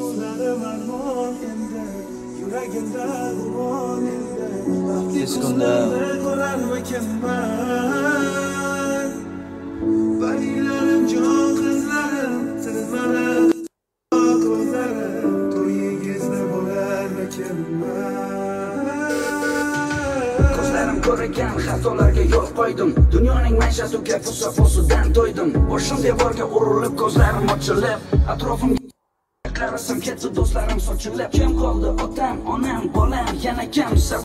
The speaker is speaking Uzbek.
Ko'zlarim armon endi, yuragimda gumon endi. Baxtli kunlarni ko'rarmikinman? Balilarim, jon qizlarim, siz mana ko'zlarim, to'yingizda bo'larmikinman? Ko'zlarim ko'rgan xatolarga yo'l qo'ydim. Dunyoning manshasiga fusa-fusidan to'ydim. Boshim devorga urilib, ko'zlarim ochilib, atrofimga qarasam ketdi do'stlarim sochilib. Kim qoldi? Otam, onam, bolam, yana kim?